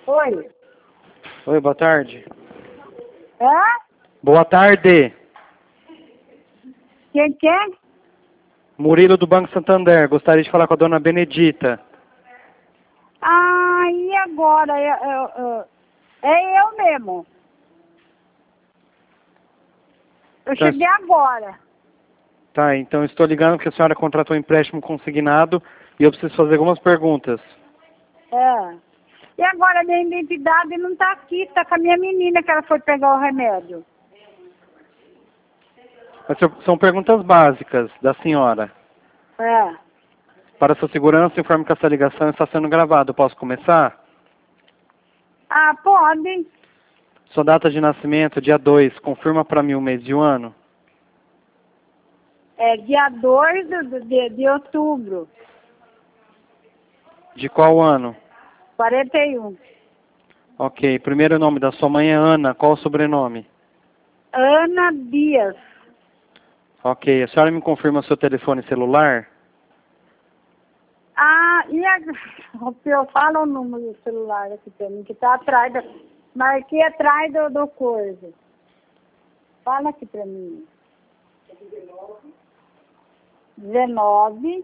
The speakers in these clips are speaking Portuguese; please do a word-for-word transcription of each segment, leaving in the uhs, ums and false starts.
Oi. Oi, boa tarde. Hã? Boa tarde. Quem que é? Murilo do Banco Santander. Gostaria de falar com a dona Benedita. Ah, e agora? Eu, eu, eu, é eu mesmo. Eu Tá. cheguei agora. Tá, então estou ligando porque a senhora contratou um empréstimo consignado e eu preciso fazer algumas perguntas. É. E agora minha identidade não tá aqui, tá com a minha menina que ela foi pegar o remédio. Mas são perguntas básicas da senhora. É. Para sua segurança, informe que essa ligação está sendo gravada. Eu posso começar? Ah, pode. Sua data de nascimento, dia dois, confirma para mim o mês e o ano. É dia dois de, de, de outubro, De qual ano? quarenta e um. Ok. Primeiro nome da sua mãe é Ana. Qual o sobrenome? Ana Dias. Ok. A senhora me confirma seu telefone celular? Ah, e a... eu falo o número do celular aqui pra mim, que tá atrás da... Marquei atrás do, do coisa. Fala aqui pra mim. dezenove,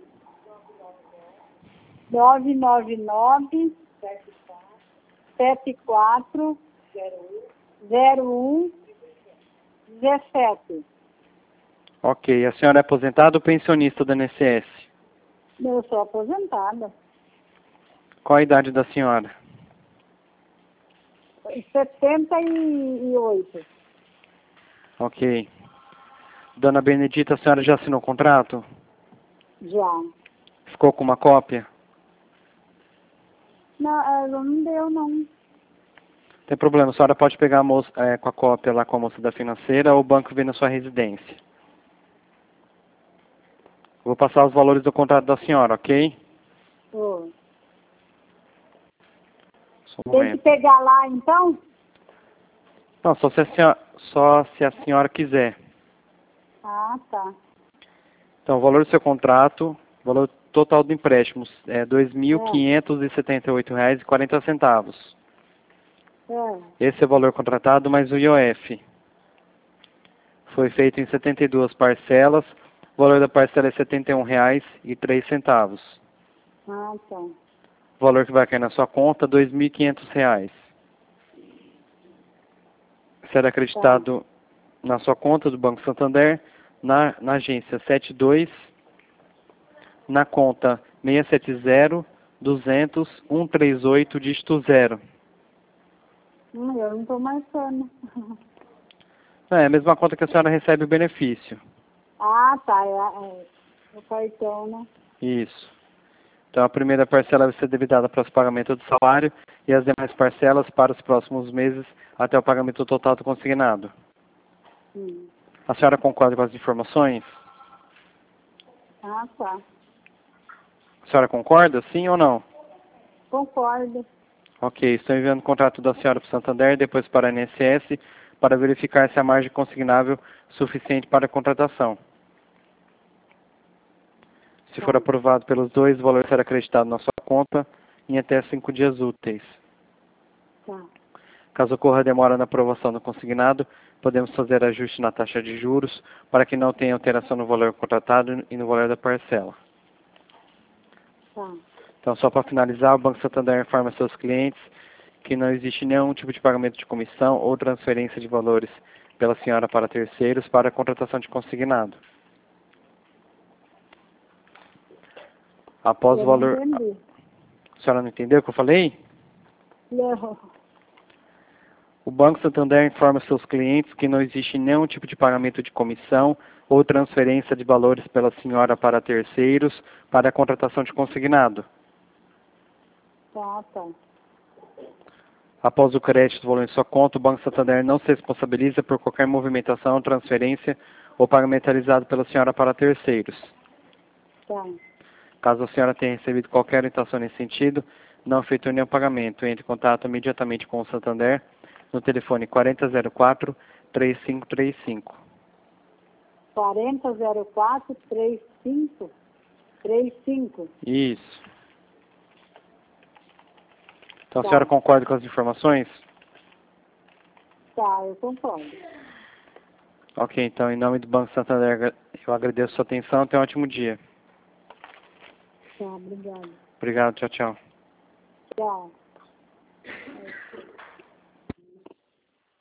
nove nove nove, sete quatro, zero um, dezessete. Ok. A senhora é aposentada ou pensionista do I N S S? Eu sou aposentada. Qual a idade da senhora? setenta e oito. Ok. Dona Benedita, a senhora já assinou o contrato? Já. Ficou com uma cópia? Não, ela não deu, não. Não tem problema, a senhora pode pegar a moça, é, com a cópia lá com a moça da financeira ou o banco vem na sua residência. Vou passar os valores do contrato da senhora, ok? Oh. Só um Tem que momento. pegar lá, então? Não, só se a senhora, só se a senhora quiser. Ah, tá. Então, o valor do seu contrato, o valor total do empréstimo é dois mil É, quinhentos e setenta e oito reais e quarenta centavos. é. Esse é o valor contratado mais o I O F. Foi feito em setenta e duas parcelas. O valor da parcela é setenta e um reais e três centavos. Ah, tá. O valor que vai cair na sua conta, dois mil e quinhentos reais. Será acreditado na sua conta do Banco Santander, na, na agência setenta e dois, na conta seiscentos e setenta, duzentos, cento e trinta e oito, dígito zero. Hum, eu não tô marcando. É a mesma conta que a senhora recebe o benefício. Ah, tá. É, é, o cartão, né? Isso. Então a primeira parcela vai ser debitada para o pagamento do salário e as demais parcelas para os próximos meses até o pagamento total do consignado. Hum. A senhora concorda com as informações? Ah, tá. A senhora concorda, sim ou não? Concordo. Ok, estou enviando o contrato da senhora para o Santander e depois para a I N S S para verificar se a margem consignável suficiente para a contratação. Se for Tá. aprovado pelos dois, o valor será acreditado na sua conta em até cinco dias úteis. Tá. Caso ocorra demora na aprovação do consignado, podemos fazer ajuste na taxa de juros para que não tenha alteração no valor contratado e no valor da parcela. Tá. Então, só para finalizar, o Banco Santander informa seus clientes que não existe nenhum tipo de pagamento de comissão ou transferência de valores pela senhora para terceiros para a contratação de consignado. Após o Eu não valor... entendi. A senhora não entendeu o que eu falei? Não. O Banco Santander informa seus clientes que não existe nenhum tipo de pagamento de comissão ou transferência de valores pela senhora para terceiros para a contratação de consignado. Tá, tá. Após o crédito do valor em sua conta, o Banco Santander não se responsabiliza por qualquer movimentação, transferência ou pagamento realizado pela senhora para terceiros. Tá. Caso a senhora tenha recebido qualquer orientação nesse sentido, não efetue nenhum pagamento. Entre em contato imediatamente com o Santander no telefone quarenta zero quatro, três cinco três cinco. quarenta zero quatro trinta e cinco trinta e cinco. Isso. Então a Tá. senhora concorda com as informações? Tá, eu concordo. Ok, então em nome do Banco Santander eu agradeço a sua atenção. Tenha um ótimo dia. Tá, obrigada. Obrigado, tchau, tchau. Tchau.